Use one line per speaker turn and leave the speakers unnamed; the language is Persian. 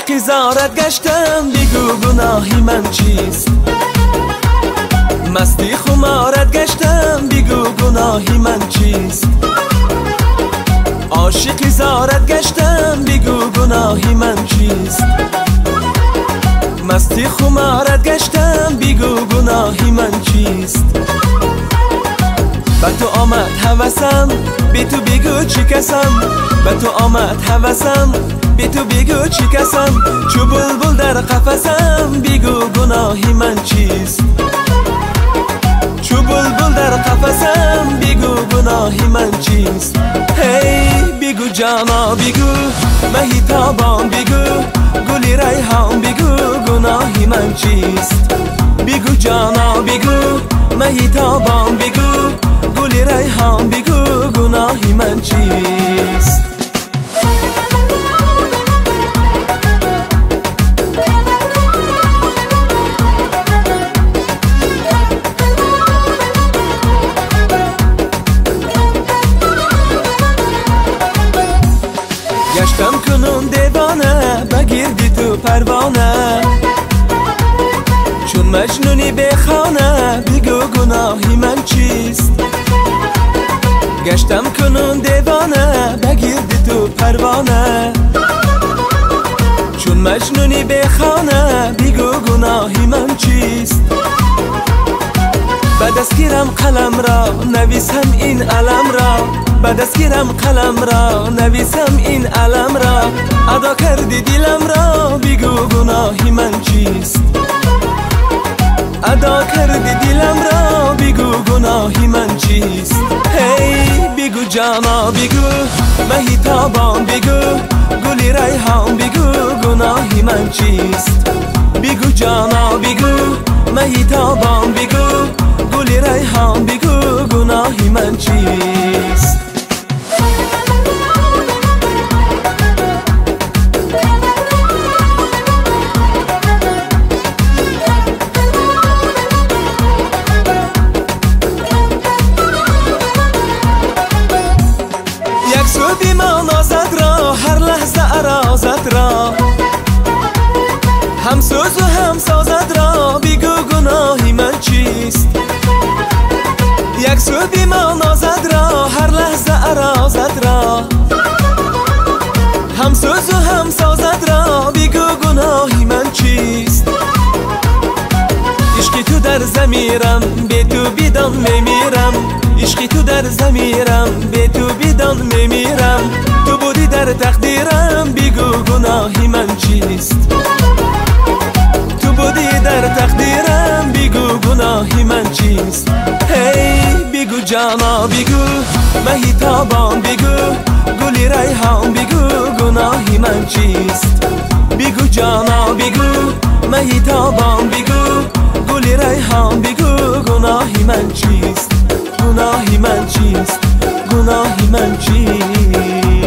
عاشقی زارت گشتم، بگو گناهی من چیست؟ مستی خمارت گشتم، بگو گناهی من چیست؟ عاشقی زارت گشتم، بگو گناهی من چیست؟ مستی خمارت گشتم، بگو گناهی من چیست؟ به تو آمد هوسم، بی تو بگو چی کسم؟ به تو آمد هوسم، بی تو بگو چی کسم؟ چو بلبل در قفسم، بگو گناهی من چیست؟ چو بلبل در قفسم، بگو گناهی من چیست؟ هی بگو جانا بگو، مهی تابان بگو، گلی ریحان بگو گناهی من چیست؟ بگو جانا بگو، مهی تابان بگو، گلی ریحان بگو گناهی من چیست؟ گشتم کنون دیوانه، بگیردی تو پروانه، چون مجنونی به خانه، بگو گناهی من چیست؟ گشتم کنون دیوانه، بگیردی تو پروانه، چون مجنونی به خانه، بگو گناهی من چیست؟ به دست گیرم قلم را، نویسم این علم را، به دست گیرم قلم را، نویسم این علم را، ادا کردی دلم را، بگو گناهی من چیست؟ ادا کردی دلم را، بگو گناهی من چیست؟ هی بگو جانا بگو، مهی تابان بگو، گلی ریحان بگو گناهی من چیست؟ بگو جانا بگو، مهی تابان بگو، گلی ریحان بگو گناهی من چیست؟ یک سو بیمانازت را، هر لحظه ارازت را، هم سوز و هم سازت را، بگو گناهی من چیست؟ یک سو بیمانازت را، هر لحظه ارازت را، هم سوز و هم سازت را، بگو گناهی من چیست؟ عشقی تو در ضمیرم، بی تو بیدان میمیرم، عشقی تو در ضمیرم، بی تو بیدان میمیرم، تو بودی در تقدیرم، بگو گناهی من چیست؟ تو بودی در تقدیرم، بگو گناهی من چیست؟ هی بگو جانا بگو، مهی تابان بگو، گلی ریحان بگو گناهی من چیست؟ بگو جانا بگو، مهی تابان بگو، گلی ریحان بگو گناهی من چیست؟ گناهی من چیست؟ گناهی من چیست؟